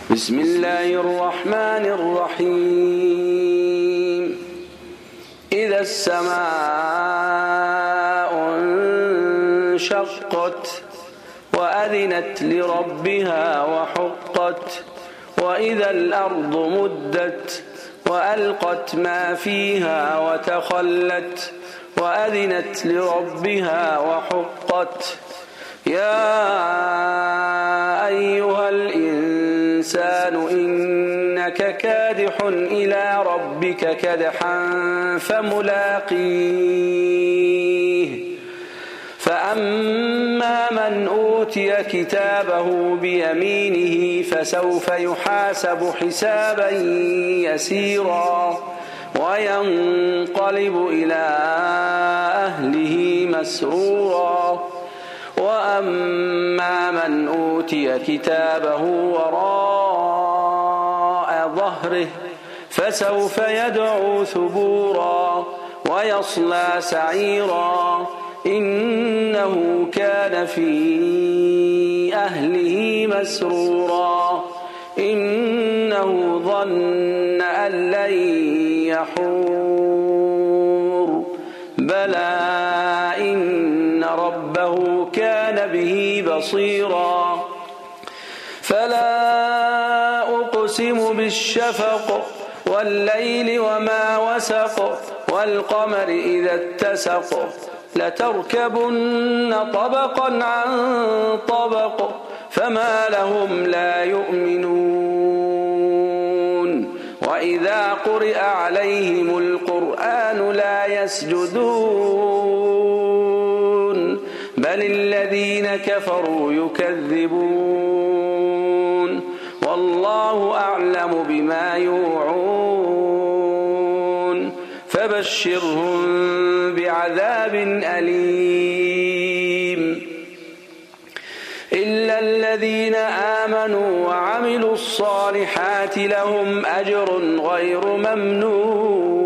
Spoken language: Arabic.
بسم الله الرحمن الرحيم إذا السماء انشقت وأذنت لربها وحقت وإذا الأرض مدت وألقت ما فيها وتخلت وأذنت لربها وحقت يا أيها الإنسان إنك كادح إلى ربك كدحا فملاقيه فأما من أوتي كتابه بيمينه فسوف يحاسب حسابا يسيرا وينقلب إلى أهله مسرورا وأما من أوتي كتابه وراء ظهره فسوف يدعو ثبورا ويصلى سعيرا إنه كان في أهله مسرورا إنه ظن أن لن يحور بلى إن ربه كان به بصيرا فلا أقسم بالشفق والليل وما وسق والقمر إذا اتسق لتركبن طبقا عن طبق فما لهم لا يؤمنون وإذا قرئ عليهم القرآن لا يسجدون بل الذين كفروا يكذبون والله أعلم بما يوعون فبشرهم بعذاب أليم إلا الذين آمنوا وعملوا الصالحات لهم أجر غير ممنون